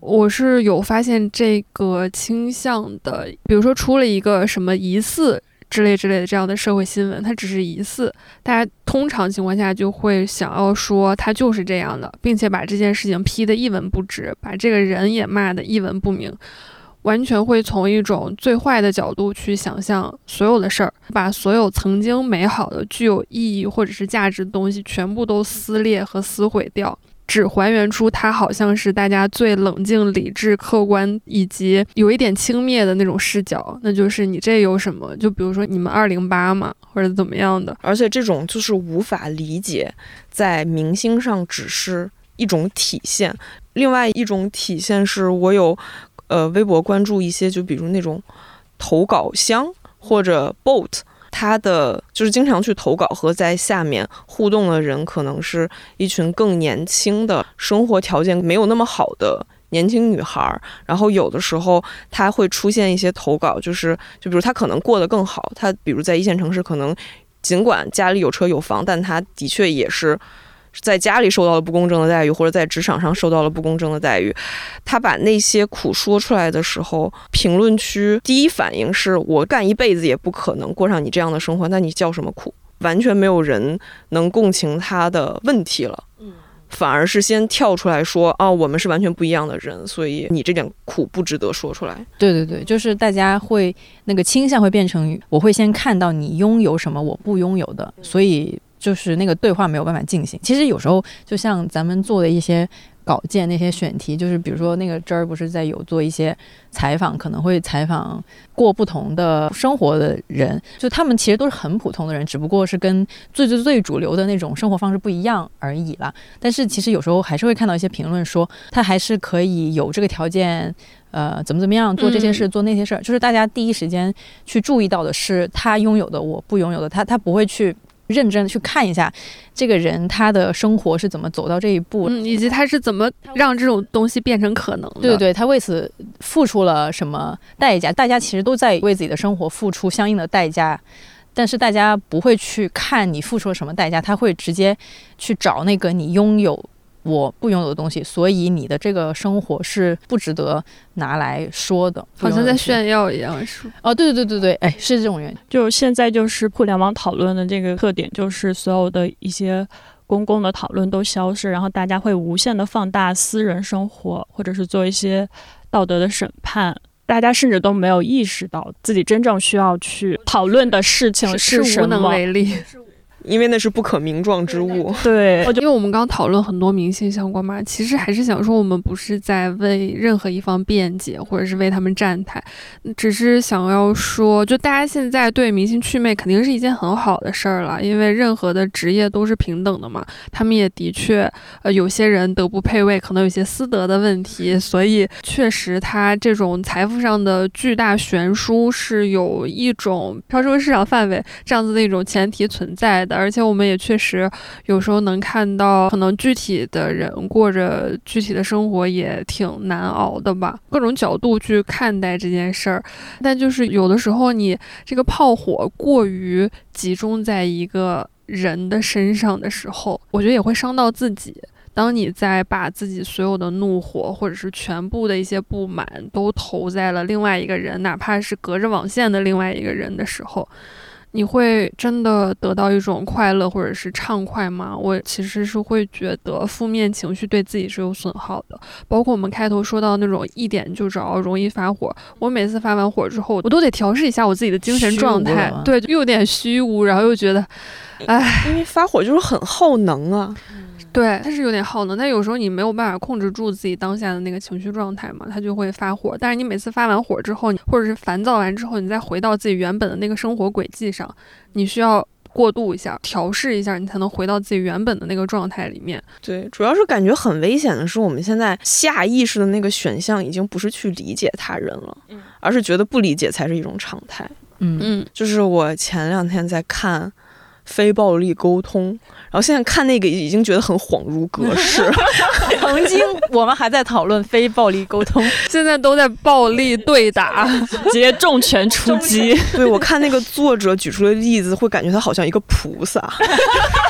我是有发现这个倾向的，比如说出了一个什么疑似之类的这样的社会新闻，它只是疑似，大家通常情况下就会想要说它就是这样的，并且把这件事情批得一文不值，把这个人也骂得一文不名，完全会从一种最坏的角度去想象所有的事儿，把所有曾经美好的具有意义或者是价值的东西全部都撕裂和撕毁掉，只还原出它好像是大家最冷静、理智、客观以及有一点轻蔑的那种视角，那就是你这有什么？就比如说你们208嘛，或者怎么样的。 而且这种就是无法理解，在明星上只是一种体现，另外一种体现是我有微博关注一些，就比如那种投稿箱或者 bot。他的就是经常去投稿和在下面互动的人，可能是一群更年轻的、生活条件没有那么好的年轻女孩。然后有的时候他会出现一些投稿，就比如他可能过得更好，他比如在一线城市，可能尽管家里有车有房，但他的确也是在家里受到了不公正的待遇，或者在职场上受到了不公正的待遇。他把那些苦说出来的时候，评论区第一反应是我干一辈子也不可能过上你这样的生活，那你叫什么苦？完全没有人能共情他的问题了，反而是先跳出来说我们是完全不一样的人，所以你这点苦不值得说出来。 对对对，就是大家会那个倾向会变成我会先看到你拥有什么我不拥有的，所以就是那个对话没有办法进行。其实有时候就像咱们做的一些稿件那些选题，就是比如说那个这儿不是在有做一些采访，可能会采访过不同的生活的人，就他们其实都是很普通的人，只不过是跟最主流的那种生活方式不一样而已啦。但是其实有时候还是会看到一些评论说他还是可以有这个条件怎么样做这些事做那些事儿，就是大家第一时间去注意到的是他拥有的我不拥有的，他不会去认真的去看一下这个人他的生活是怎么走到这一步， 以及他是怎么让这种东西变成可能的。 对对，他为此付出了什么代价，大家其实都在为自己的生活付出相应的代价，但是大家不会去看你付出了什么代价，他会直接去找那个你拥有我不拥有的东西，所以你的这个生活是不值得拿来说的， 好像在炫耀一样。是对对对对，哎，是这种原因。 就现在就是互联网讨论的这个特点，就是所有的一些公共的讨论都消失，然后大家会无限的放大私人生活，或者是做一些道德的审判。大家甚至都没有意识到自己真正需要去讨论的事情是什么， 无能为力。 因为那是不可名状之物。 对， 因为我们刚讨论很多明星相关嘛，其实还是想说我们不是在为任何一方辩解，或者是为他们站台，只是想要说，就大家现在对明星祛魅肯定是一件很好的事儿了，因为任何的职业都是平等的嘛，他们也的确有些人德不配位，可能有些私德的问题，所以确实他这种财富上的巨大悬殊是有一种超出市场范围这样子的一种前提存在的。而且我们也确实有时候能看到，可能具体的人过着具体的生活也挺难熬的吧，各种角度去看待这件事儿。但就是有的时候你这个炮火过于集中在一个人的身上的时候，我觉得也会伤到自己。当你在把自己所有的怒火或者是全部的一些不满都投在了另外一个人，哪怕是隔着网线的另外一个人的时候，你会真的得到一种快乐或者是畅快吗？我其实是会觉得负面情绪对自己是有损耗的，包括我们开头说到那种一点就着容易发火，我每次发完火之后我都得调试一下我自己的精神状态，对，又有点虚无，然后又觉得因为发火就是很耗能啊。 对，它是有点耗能，但有时候你没有办法控制住自己当下的那个情绪状态嘛，它就会发火。但是你每次发完火之后，或者是烦躁完之后，你再回到自己原本的那个生活轨迹上，你需要过渡一下，调试一下，你才能回到自己原本的那个状态里面。 对，主要是感觉很危险的是，我们现在下意识的那个选项已经不是去理解他人了，而是觉得不理解才是一种常态。就是我前2天在看非暴力沟通，然后现在看那个已经觉得很恍如隔世。 曾经我们还在讨论非暴力沟通， 现在都在暴力对打， 直接重拳出击。 对，我看那个作者举出的例子，会感觉他好像一个菩萨。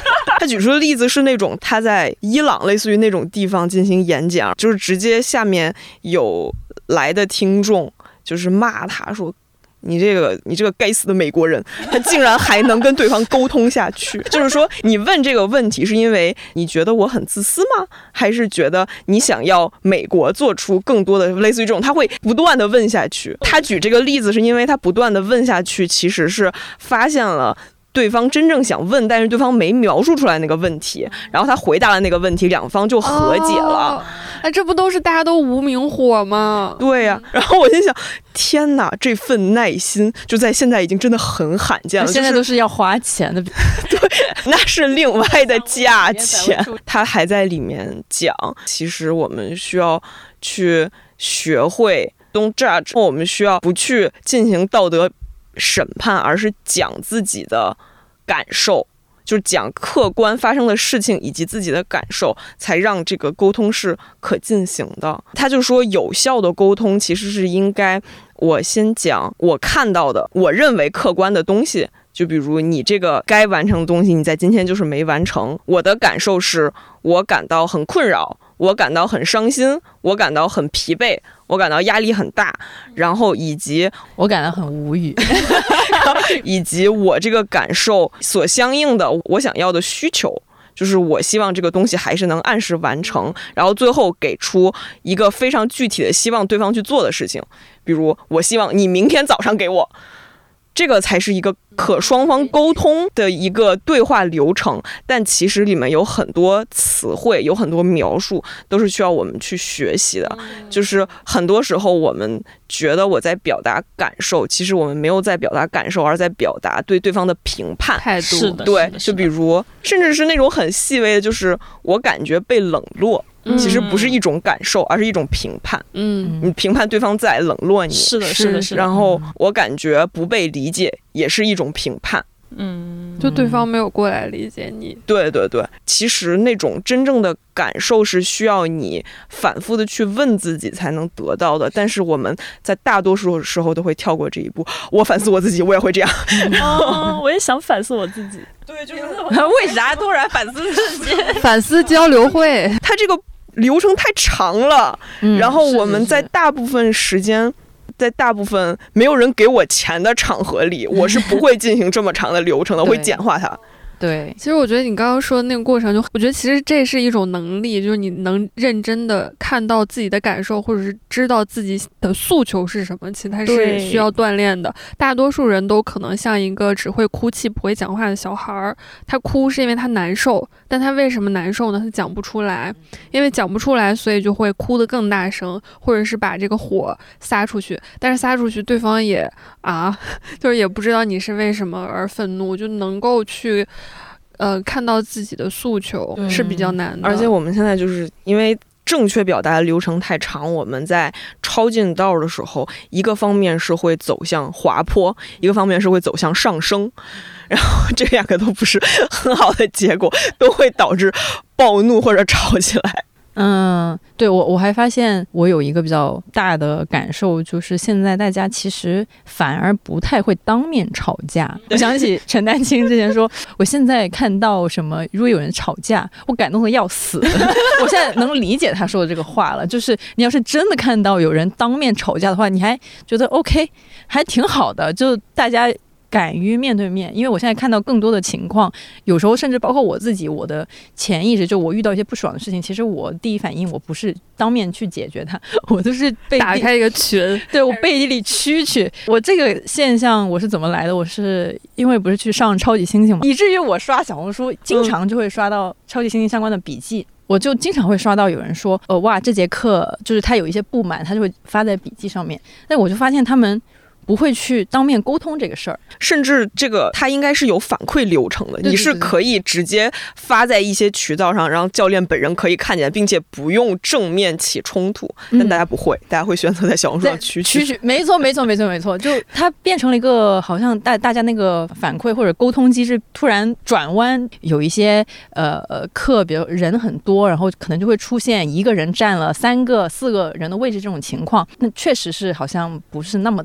他举出的例子是那种他在伊朗类似于那种地方进行演讲，就是直接下面有来的听众就是骂他说你这个该死的美国人，他竟然还能跟对方沟通下去。就是说，你问这个问题是因为你觉得我很自私吗？还是觉得你想要美国做出更多的类似于这种？他会不断的问下去。他举这个例子是因为他不断的问下去，其实是发现了对方真正想问，但是对方没描述出来那个问题，然后他回答了那个问题，两方就和解了。 哎，这不都是大家都无名火吗？ 对呀，然后我就想，天哪，这份耐心就在现在已经真的很罕见了。 现在都是要花钱的， 对，那是另外的价钱。他还在里面讲，其实我们需要去学会 don't judge， 我们需要不去进行道德审判，而是讲自己的感受。就是讲客观发生的事情以及自己的感受，才让这个沟通是可进行的。他就说，有效的沟通其实是应该我先讲我看到的，我认为客观的东西。就比如你这个该完成的东西，你在今天就是没完成。我的感受是我感到很困扰，我感到很伤心，我感到很疲惫，我感到压力很大，然后以及我感到很无语， 以及我这个感受所相应的我想要的需求，就是我希望这个东西还是能按时完成，然后最后给出一个非常具体的希望对方去做的事情。比如我希望你明天早上给我，这个才是一个可双方沟通的一个对话流程，但其实里面有很多词汇，有很多描述都是需要我们去学习的。就是很多时候我们觉得我在表达感受，其实我们没有在表达感受，而在表达对对方的评判态度。 是的， 对，就比如甚至是那种很细微的，就是我感觉被冷落，其实不是一种感受，而是一种评判。你评判对方在冷落你， 是的，是的，是的。 然后我感觉不被理解，也是一种评判。 就对方没有过来理解你。 对对对，其实那种真正的感受是需要你反复的去问自己才能得到的，但是我们在大多数时候都会跳过这一步。我反思我自己，我也会这样。 我也想反思我自己。 对，就是为啥突然反思自己？ 反思交流会， 它这个流程太长了，然后我们在大部分时间。在大部分没有人给我钱的场合里，我是不会进行这么长的流程的，会简化它。 对， 其实我觉得你刚刚说的那个过程，我觉得其实这是一种能力，就是你能认真的看到自己的感受，或者是知道自己的诉求是什么，其实它是需要锻炼的。大多数人都可能像一个只会哭泣不会讲话的小孩，他哭是因为他难受，但他为什么难受呢？他讲不出来，因为讲不出来，所以就会哭得更大声，或者是把这个火撒出去，但是撒出去对方也就是也不知道你是为什么而愤怒，就能够去看到自己的诉求是比较难的。 而且我们现在就是因为正确表达的流程太长，我们在抄近道的时候，一个方面是会走向滑坡，一个方面是会走向上升，然后这两个都不是很好的结果，都会导致暴怒或者吵起来。 对，我还发现我有一个比较大的感受，就是现在大家其实反而不太会当面吵架。我想起陈丹青之前说，我现在看到什么，如果有人吵架，我感动的要死。我现在能理解他说的这个话了，就是你要是真的看到有人当面吵架的话，你还觉得 OK， 还挺好的，就大家敢于面对面。因为我现在看到更多的情况，有时候甚至包括我自己，我的潜意识就我遇到一些不爽的事情，其实我第一反应我不是当面去解决它，我就是被打开一个群， 对，我背地里蛐去。我这个现象我是怎么来的？我是因为不是去上超级星星嘛，以至于我刷小红书经常就会刷到超级星星相关的笔记。我就经常会刷到有人说哇，这节课就是他有一些不满，他就会发在笔记上面。但我就发现他们不会去当面沟通这个事儿， 甚至这个它应该是有反馈流程的，你是可以直接发在一些渠道上，让教练本人可以看见，并且不用正面起冲突。但大家不会，大家会选择在小红书上蛐。 没错，就它变成了一个好像大家那个反馈或者沟通机制突然转弯，有一些课，比如人很多，然后可能就会出现一个人占了3个4个人的位置这种情况，那确实是好像不是那么的好嘛。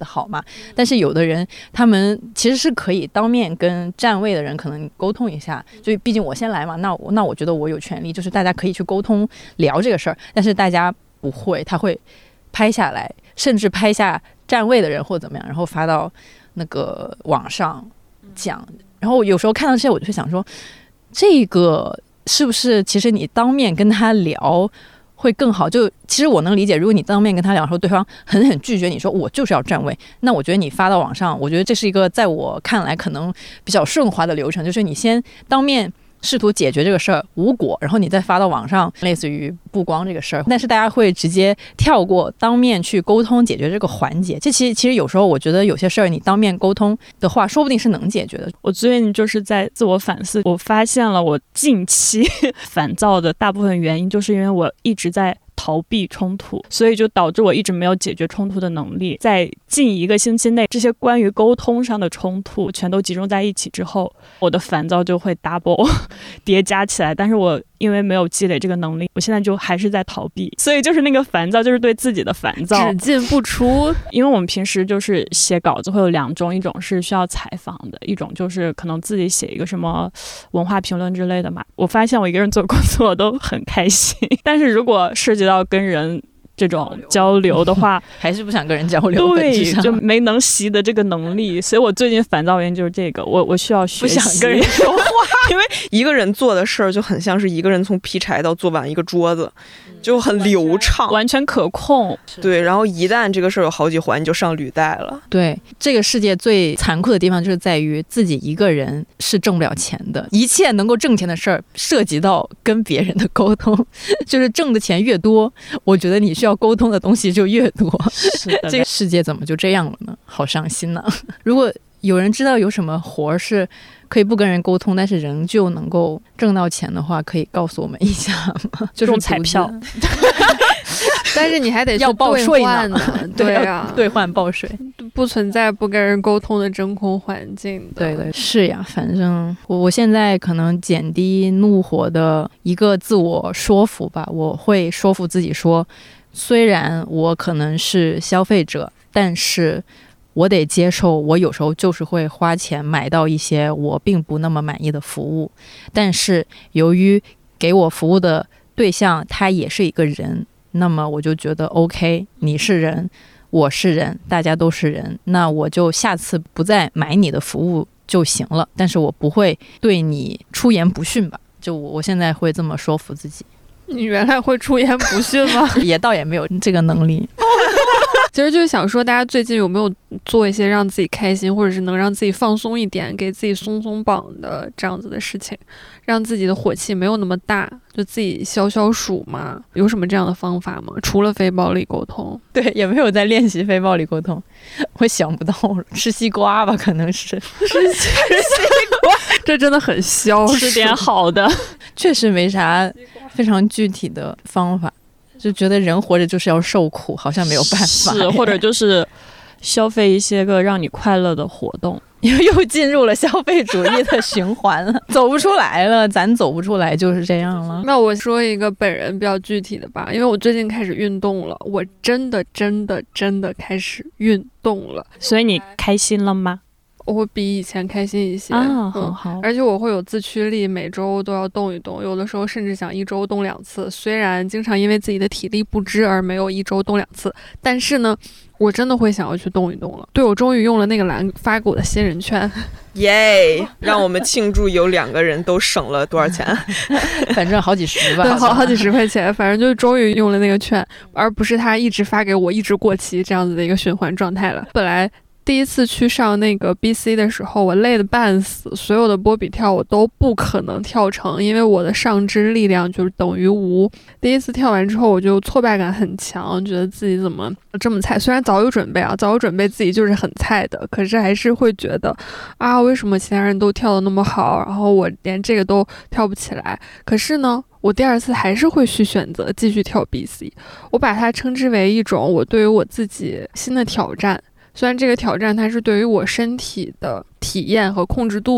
但是有的人他们其实是可以当面跟站位的人可能沟通一下，就毕竟我先来嘛，那我觉得我有权利，就是大家可以去沟通聊这个事儿，但是大家不会，他会拍下来，甚至拍下站位的人或怎么样，然后发到那个网上讲。然后有时候看到这些我就会想说，这个是不是其实你当面跟他聊会更好？就其实我能理解，如果你当面跟他聊的时候，对方很拒绝你说我就是要站位，那我觉得你发到网上，我觉得这是一个在我看来可能比较顺滑的流程，就是你先当面试图解决这个事儿无果，然后你再发到网上，类似于曝光这个事儿，但是大家会直接跳过当面去沟通解决这个环节。这其实有时候我觉得有些事儿你当面沟通的话，说不定是能解决的。 我最近就是在自我反思，我发现了我近期烦躁的大部分原因，就是因为我一直在逃避冲突，所以就导致我一直没有解决冲突的能力。在近1个星期内，这些关于沟通上的冲突全都集中在一起之后，我的烦躁就会 double 叠加起来。但是我因为没有积累这个能力，我现在就还是在逃避，所以就是那个烦躁就是对自己的烦躁， 只进不出。 因为我们平时就是写稿子会有2种，一种是需要采访的，一种就是可能自己写一个什么文化评论之类的嘛。我发现我一个人做工作我都很开心，但是如果涉及到跟人这种交流的话， 还是不想跟人交流， 对，就没能习得这个能力，所以我最近烦躁原因就是这个，我需要学习， 不想跟人说话， 因为一个人做的事儿就很像是一个人从劈柴到做完一个桌子，就很流畅， 完全可控。 对，然后一旦这个事儿有好几环，你就上履带了。 对，这个世界最残酷的地方就是在于自己一个人是挣不了钱的，一切能够挣钱的事儿涉及到跟别人的沟通，就是挣的钱越多，我觉得你需要沟通的东西就越多。 是的， 这个世界怎么就这样了呢？好伤心呢。如果有人知道有什么活是可以不跟人沟通，但是仍旧能够挣到钱的话，可以告诉我们一下吗？就是中彩票。 但是你还得要报税呢， 对啊， 兑换报税， 不存在不跟人沟通的真空环境的。 对对，是呀，反正我现在可能减低怒火的一个自我说服吧，我会说服自己说，虽然我可能是消费者，但是我得接受我有时候就是会花钱买到一些我并不那么满意的服务，但是由于给我服务的对象他也是一个人，那么我就觉得 OK， 你是人我是人，大家都是人，那我就下次不再买你的服务就行了，但是我不会对你出言不逊吧，就我现在会这么说服自己。 你原来会出言不逊吗？ 也倒也没有这个能力。 其实就是想说，大家最近有没有做一些让自己开心，或者是能让自己放松一点，给自己松松绑的这样子的事情，让自己的火气没有那么大，就自己消消暑嘛？有什么这样的方法吗？除了非暴力沟通？ 对，也没有在练习非暴力沟通。我想不到，吃西瓜吧，可能是吃西瓜，这真的很消暑。 吃点好的， 确实没啥非常具体的方法。就觉得人活着就是要受苦，好像没有办法。 是，或者就是消费一些个让你快乐的活动， 又进入了消费主义的循环了，走不出来了，咱走不出来就是这样了。 那我说一个本人比较具体的吧，因为我最近开始运动了，我真的开始运动了。 所以你开心了吗？ 我会比以前开心一些啊，很好。 而且我会有自驱力，每周都要动一动，有的时候甚至想1周动2次。虽然经常因为自己的体力不支而没有1周动2次，但是呢，我真的会想要去动一动了。对，我终于用了那个蓝发给我的新人券， 耶！让我们庆祝有2个人都省了多少钱？ 反正好几十吧， 对，好几十块钱，反正就终于用了那个券，而不是他一直发给我，一直过期这样子的一个循环状态了。本来第一次去上那个 BC 的时候，我累得半死，所有的波比跳我都不可能跳成，因为我的上肢力量就是等于无。第一次跳完之后，我就挫败感很强，觉得自己怎么这么菜。虽然早有准备自己就是很菜的，可是还是会觉得啊，为什么其他人都跳得那么好，然后我连这个都跳不起来。可是呢，我第2次还是会去选择继续跳 BC， 我把它称之为一种我对于我自己新的挑战。虽然这个挑战它是对于我身体的体验和控制度的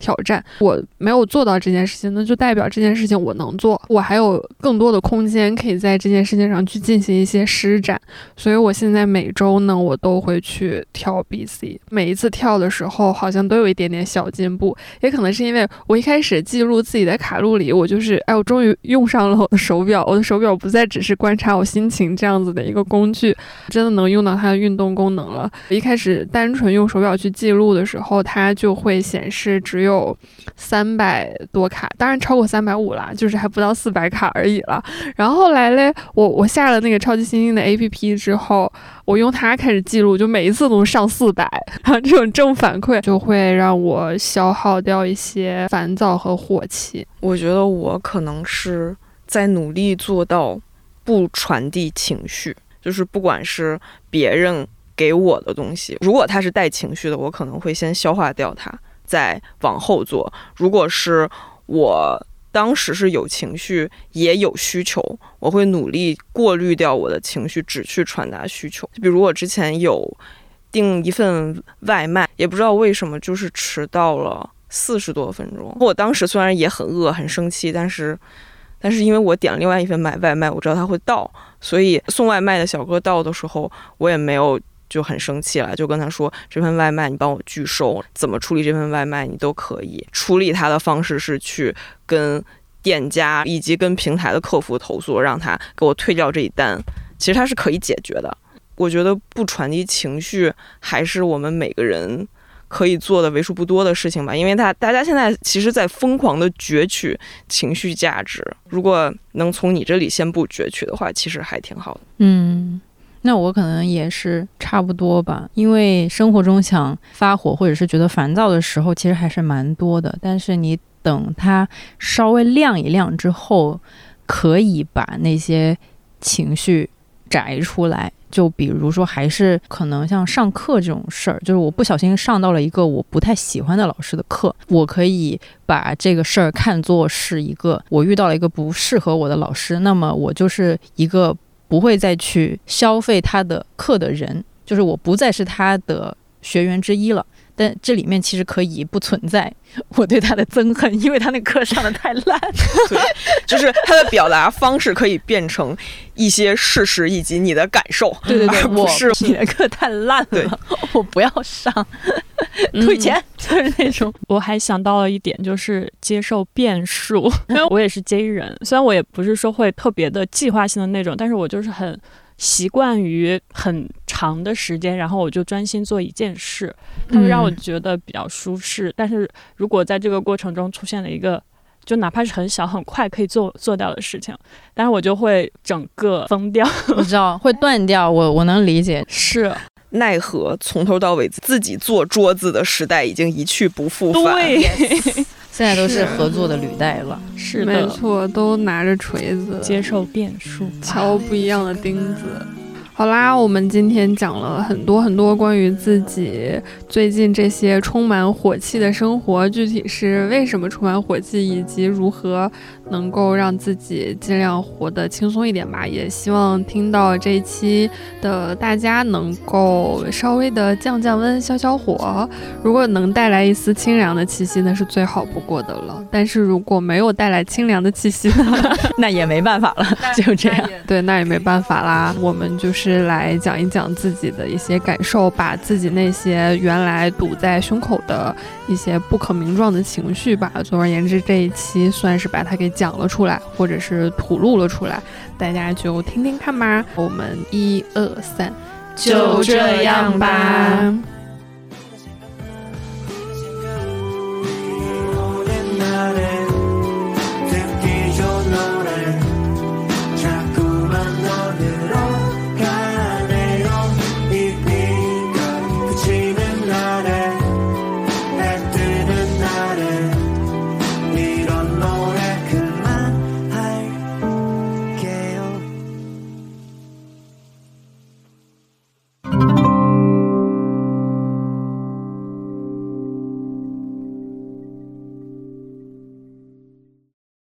挑战。我没有做到这件事情，那就代表这件事情我能做，我还有更多的空间可以在这件事情上去进行一些施展。所以我现在每周呢，我都会去跳 BC， 每一次跳的时候好像都有一点点小进步，也可能是因为我一开始记录自己的卡路里，我就是我终于用上了我的手表，我的手表不再只是观察我心情这样子的一个工具，真的能用到它的运动功能了。一开始单纯用手表去记录的时候，它就会显示只有300多卡，当然超过350啦，就是还不到400卡而已了。然后后来嘞，我下了那个超级星星的 APP 之后，我用它开始记录，就每一次都上400，然后这种正反馈就会让我消耗掉一些烦躁和火气。 我觉得我可能是在努力做到不传递情绪，就是不管是别人给我的东西，如果它是带情绪的，我可能会先消化掉它，再往后做。如果是我当时是有情绪也有需求，我会努力过滤掉我的情绪，只去传达需求。比如我之前有订一份外卖，也不知道为什么就是迟到了40多分钟。我当时虽然也很饿很生气，但是因为我点了另外一份外卖，我知道他会到，所以送外卖的小哥到的时候，我也没有就很生气了，就跟他说这份外卖你帮我拒收，怎么处理这份外卖你都可以。处理他的方式是去跟店家以及跟平台的客服投诉，让他给我退掉这一单。其实他是可以解决的。我觉得不传递情绪还是我们每个人可以做的为数不多的事情吧，因为大家现在其实在疯狂的攫取情绪价值，如果能从你这里先不攫取的话，其实还挺好的。 那我可能也是差不多吧，因为生活中想发火或者是觉得烦躁的时候其实还是蛮多的，但是你等它稍微晾一晾之后，可以把那些情绪摘出来。就比如说还是可能像上课这种事儿，就是我不小心上到了一个我不太喜欢的老师的课，我可以把这个事儿看作是一个我遇到了一个不适合我的老师，那么我就是一个不会再去消费他的课的人，就是我不再是他的学员之一了。但这里面其实可以不存在我对他的憎恨，因为他那课上的太烂。 对，就是他的表达方式可以变成一些事实以及你的感受。 对， 不是你的课太烂了，我不要上，退钱，就是那种。 我还想到了一点，就是接受变数，因为我也是 J 人，虽然我也不是说会特别的计划性的那种，但是我就是很习惯于很长的时间，然后我就专心做一件事，它会让我觉得比较舒适。但是如果在这个过程中出现了一个就哪怕是很小很快可以做掉的事情，但是我就会整个疯掉。 我知道会断掉，我能理解。 是奈何从头到尾自己做桌子的时代已经一去不复返。 对现在都是合作的履带了。 是的， 没错，都拿着锤子接受变数， 敲不一样的钉子。好啦，我们今天讲了很多很多关于自己最近这些充满火气的生活，具体是为什么充满火气，以及如何能够让自己尽量活得轻松一点吧。也希望听到这一期的大家能够稍微的降温消消火，如果能带来一丝清凉的气息，那是最好不过的了。但是如果没有带来清凉的气息呢， 那也没办法了，就这样。 对，那也没办法啦。我们就是来讲一讲自己的一些感受，把自己那些原来堵在胸口的一些不可名状的情绪吧，总而言之，这一期算是把它给讲了出来，或者是吐露了出来，大家就听听看吧。我们1、2、3， 就这样吧。